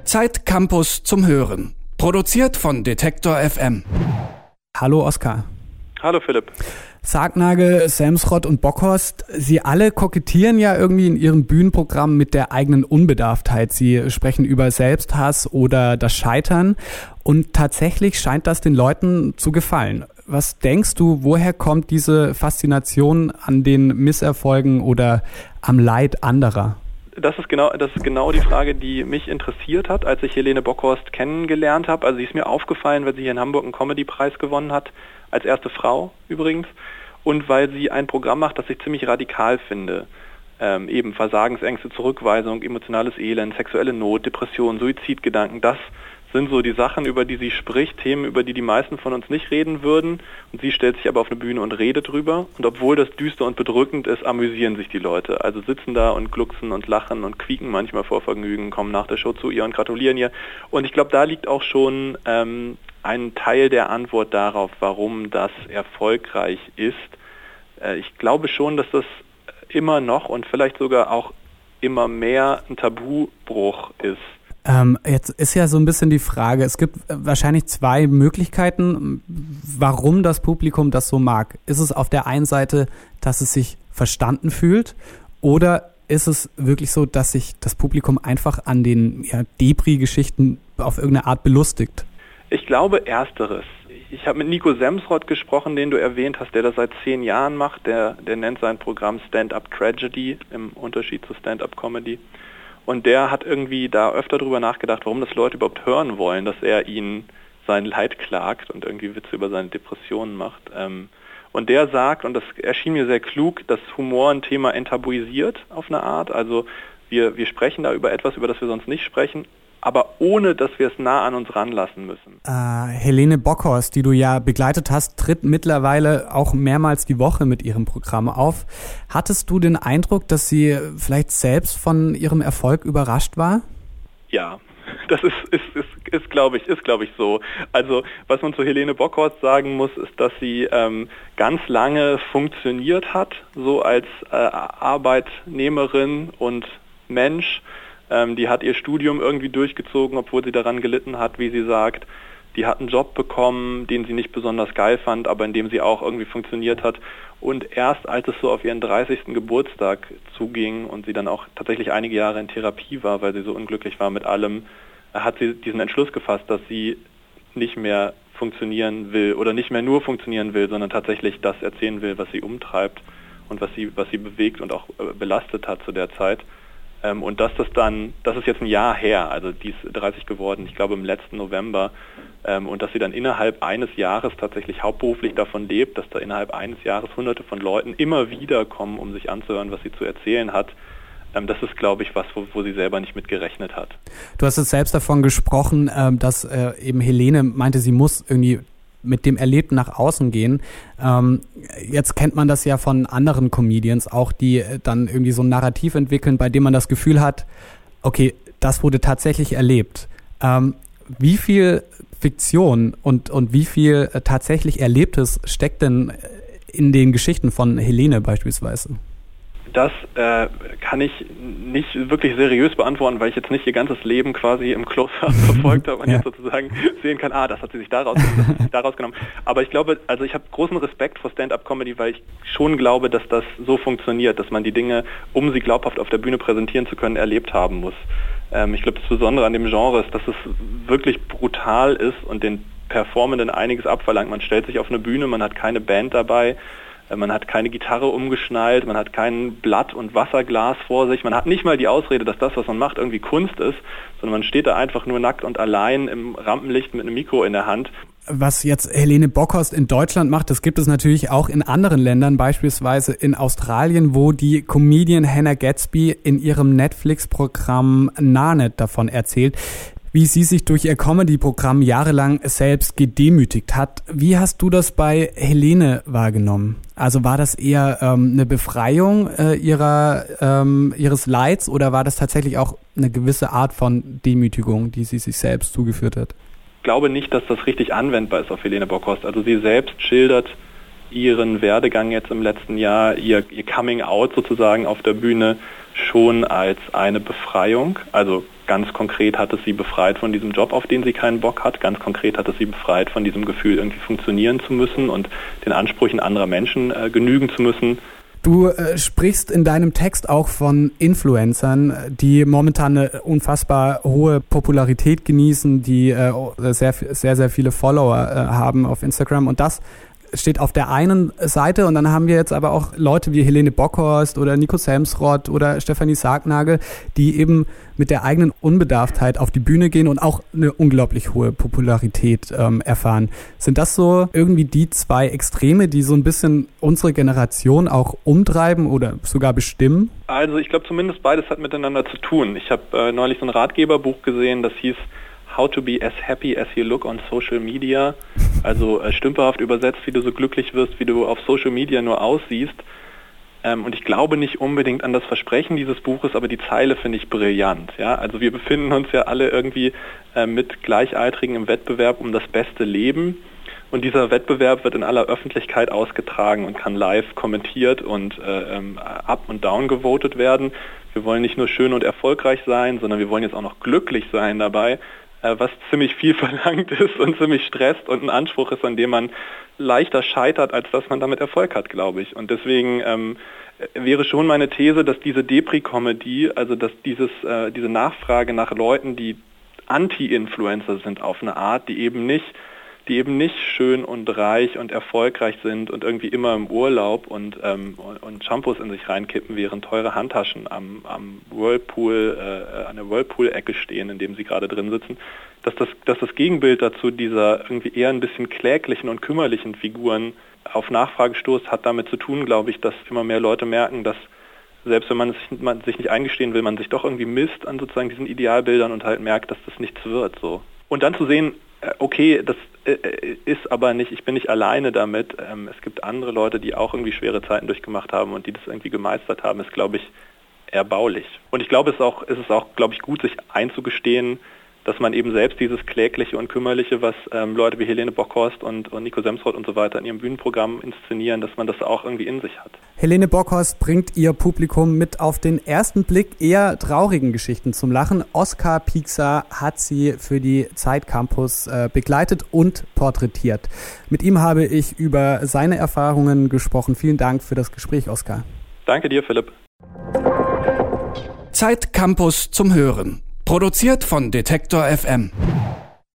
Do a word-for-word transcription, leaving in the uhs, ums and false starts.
Zeit Campus zum Hören. Produziert von Detektor F M. Hallo Oskar. Hallo Philipp. Sargnagel, Semsrott und Bockhorst, sie alle kokettieren ja irgendwie in ihrem Bühnenprogramm mit der eigenen Unbedarftheit. Sie sprechen über Selbsthass oder das Scheitern und tatsächlich scheint das den Leuten zu gefallen. Was denkst du, woher kommt diese Faszination an den Misserfolgen oder am Leid anderer? Das ist genau, das ist genau die Frage, die mich interessiert hat, als ich Helene Bockhorst kennengelernt habe. Also sie ist mir aufgefallen, weil sie hier in Hamburg einen Comedy-Preis gewonnen hat, als erste Frau übrigens, und weil sie ein Programm macht, das ich ziemlich radikal finde. Ähm, eben Versagensängste, Zurückweisung, emotionales Elend, sexuelle Not, Depression, Suizidgedanken, das sind so die Sachen, über die sie spricht, Themen, über die die meisten von uns nicht reden würden. Und sie stellt sich aber auf eine Bühne und redet drüber. Und obwohl das düster und bedrückend ist, amüsieren sich die Leute. Also sitzen da und glucksen und lachen und quieken manchmal vor Vergnügen, kommen nach der Show zu ihr und gratulieren ihr. Und ich glaube, da liegt auch schon ähm, ein Teil der Antwort darauf, warum das erfolgreich ist. Äh, ich glaube schon, dass das immer noch und vielleicht sogar auch immer mehr ein Tabubruch ist. Ähm, jetzt ist ja so ein bisschen die Frage, es gibt wahrscheinlich zwei Möglichkeiten, warum das Publikum das so mag. Ist es auf der einen Seite, dass es sich verstanden fühlt, oder ist es wirklich so, dass sich das Publikum einfach an den ja, Depri-Geschichten auf irgendeine Art belustigt? Ich glaube ersteres. Ich habe mit Nico Semsrott gesprochen, den du erwähnt hast, der das seit zehn Jahren macht. Der, der nennt sein Programm Stand-Up Tragedy im Unterschied zu Stand-Up Comedy. Und der hat irgendwie da öfter drüber nachgedacht, warum das Leute überhaupt hören wollen, dass er ihnen sein Leid klagt und irgendwie Witze über seine Depressionen macht. Und der sagt, und das erschien mir sehr klug, dass Humor ein Thema enttabuisiert auf eine Art. Also wir, wir sprechen da über etwas, über das wir sonst nicht sprechen, aber ohne, dass wir es nah an uns ranlassen müssen. Äh, Helene Bockhorst, die du ja begleitet hast, tritt mittlerweile auch mehrmals die Woche mit ihrem Programm auf. Hattest du den Eindruck, dass sie vielleicht selbst von ihrem Erfolg überrascht war? Ja, das ist, ist, ist, ist glaube ich, ist, glaube ich, so. Also was man zu Helene Bockhorst sagen muss, ist, dass sie ähm, ganz lange funktioniert hat, so als äh, Arbeitnehmerin und Mensch. Ähm, die hat ihr Studium irgendwie durchgezogen, obwohl sie daran gelitten hat, wie sie sagt. Die hat einen Job bekommen, den sie nicht besonders geil fand, aber in dem sie auch irgendwie funktioniert hat. Und erst als es so auf ihren dreißigsten Geburtstag zuging und sie dann auch tatsächlich einige Jahre in Therapie war, weil sie so unglücklich war mit allem, hat sie diesen Entschluss gefasst, dass sie nicht mehr funktionieren will oder nicht mehr nur funktionieren will, sondern tatsächlich das erzählen will, was sie umtreibt und was sie, was sie bewegt und auch belastet hat zu der Zeit. Ähm, und dass das dann, das ist jetzt ein Jahr her, also die ist dreißig geworden, ich glaube im letzten November, ähm, und dass sie dann innerhalb eines Jahres tatsächlich hauptberuflich davon lebt, dass da innerhalb eines Jahres hunderte von Leuten immer wieder kommen, um sich anzuhören, was sie zu erzählen hat. Ähm, das ist, glaube ich, was, wo, wo sie selber nicht mit gerechnet hat. Du hast jetzt selbst davon gesprochen, ähm, dass äh, eben Helene meinte, sie muss irgendwie mit dem Erlebten nach außen gehen. Ähm, jetzt kennt man das ja von anderen Comedians auch, die dann irgendwie so ein Narrativ entwickeln, bei dem man das Gefühl hat, okay, das wurde tatsächlich erlebt. Ähm, wie viel Fiktion und, und wie viel äh, tatsächlich Erlebtes steckt denn in den Geschichten von Helene beispielsweise? Das äh, kann ich nicht wirklich seriös beantworten, weil ich jetzt nicht ihr ganzes Leben quasi im Close-Up verfolgt habe und ja. jetzt sozusagen sehen kann, ah, das hat sie sich daraus, das hat sich daraus genommen. Aber ich glaube, also ich habe großen Respekt vor Stand-Up-Comedy, weil ich schon glaube, dass das so funktioniert, dass man die Dinge, um sie glaubhaft auf der Bühne präsentieren zu können, erlebt haben muss. Ähm, ich glaube, das Besondere an dem Genre ist, dass es wirklich brutal ist und den Performenden einiges abverlangt. Man stellt sich auf eine Bühne, man hat keine Band dabei, man hat keine Gitarre umgeschnallt, man hat kein Blatt und Wasserglas vor sich, man hat nicht mal die Ausrede, dass das, was man macht, irgendwie Kunst ist, sondern man steht da einfach nur nackt und allein im Rampenlicht mit einem Mikro in der Hand. Was jetzt Helene Bockhorst in Deutschland macht, das gibt es natürlich auch in anderen Ländern, beispielsweise in Australien, wo die Comedian Hannah Gadsby in ihrem Netflix-Programm Nanette davon erzählt, wie sie sich durch ihr Comedy-Programm jahrelang selbst gedemütigt hat. Wie hast du das bei Helene wahrgenommen? Also war das eher ähm, eine Befreiung äh, ihrer, ähm, ihres Leids oder war das tatsächlich auch eine gewisse Art von Demütigung, die sie sich selbst zugeführt hat? Ich glaube nicht, dass das richtig anwendbar ist auf Helene Bockhorst. Also sie selbst schildert ihren Werdegang jetzt im letzten Jahr, ihr, ihr Coming Out sozusagen auf der Bühne schon als eine Befreiung. Also ganz konkret hat es sie befreit von diesem Job, auf den sie keinen Bock hat. Ganz konkret hat es sie befreit von diesem Gefühl, irgendwie funktionieren zu müssen und den Ansprüchen anderer Menschen äh, genügen zu müssen. Du äh, sprichst in deinem Text auch von Influencern, die momentan eine unfassbar hohe Popularität genießen, die äh, sehr, sehr, sehr viele Follower äh, haben auf Instagram. Und das steht auf der einen Seite, und dann haben wir jetzt aber auch Leute wie Helene Bockhorst oder Nico Semsrott oder Stefanie Sargnagel, die eben mit der eigenen Unbedarftheit auf die Bühne gehen und auch eine unglaublich hohe Popularität ähm, erfahren. Sind das so irgendwie die zwei Extreme, die so ein bisschen unsere Generation auch umtreiben oder sogar bestimmen? Also ich glaube zumindest beides hat miteinander zu tun. Ich habe äh, neulich so ein Ratgeberbuch gesehen, das hieß How to be as happy as you look on social media. Also äh, stümperhaft übersetzt, wie du so glücklich wirst, wie du auf Social Media nur aussiehst. Ähm, und ich glaube nicht unbedingt an das Versprechen dieses Buches, aber die Zeile finde ich brillant. Ja? Also wir befinden uns ja alle irgendwie äh, mit Gleichaltrigen im Wettbewerb um das beste Leben. Und dieser Wettbewerb wird in aller Öffentlichkeit ausgetragen und kann live kommentiert und äh, ähm, up und down gewotet werden. Wir wollen nicht nur schön und erfolgreich sein, sondern wir wollen jetzt auch noch glücklich sein dabei, was ziemlich viel verlangt ist und ziemlich stresst und ein Anspruch ist, an dem man leichter scheitert, als dass man damit Erfolg hat, glaube ich. Und deswegen ähm, wäre schon meine These, dass diese Depri-Comedy, also dass dieses, äh, diese Nachfrage nach Leuten, die Anti-Influencer sind auf eine Art, die eben nicht die eben nicht schön und reich und erfolgreich sind und irgendwie immer im Urlaub und, ähm, und, und Shampoos in sich reinkippen, während teure Handtaschen am, am Whirlpool, äh, an der Whirlpool-Ecke stehen, in dem sie gerade drin sitzen, dass das, dass das Gegenbild dazu dieser irgendwie eher ein bisschen kläglichen und kümmerlichen Figuren auf Nachfrage stoßt, hat damit zu tun, glaube ich, dass immer mehr Leute merken, dass selbst wenn man sich, man sich nicht eingestehen will, man sich doch irgendwie misst an sozusagen diesen Idealbildern und halt merkt, dass das nichts wird. So. Und dann zu sehen, okay, das ist aber nicht, ich bin nicht alleine damit. Es gibt andere Leute, die auch irgendwie schwere Zeiten durchgemacht haben und die das irgendwie gemeistert haben, ist, glaube ich, erbaulich. Und ich glaube, es ist auch, es ist auch, glaube ich, gut, sich einzugestehen, dass man eben selbst dieses Klägliche und Kümmerliche, was ähm, Leute wie Helene Bockhorst und, und Nico Semsrott und so weiter in ihrem Bühnenprogramm inszenieren, dass man das auch irgendwie in sich hat. Helene Bockhorst bringt ihr Publikum mit auf den ersten Blick eher traurigen Geschichten zum Lachen. Oskar Piekser hat sie für die Zeit Campus äh, begleitet und porträtiert. Mit ihm habe ich über seine Erfahrungen gesprochen. Vielen Dank für das Gespräch, Oskar. Danke dir, Philipp. Zeit Campus zum Hören. Produziert von Detektor F M.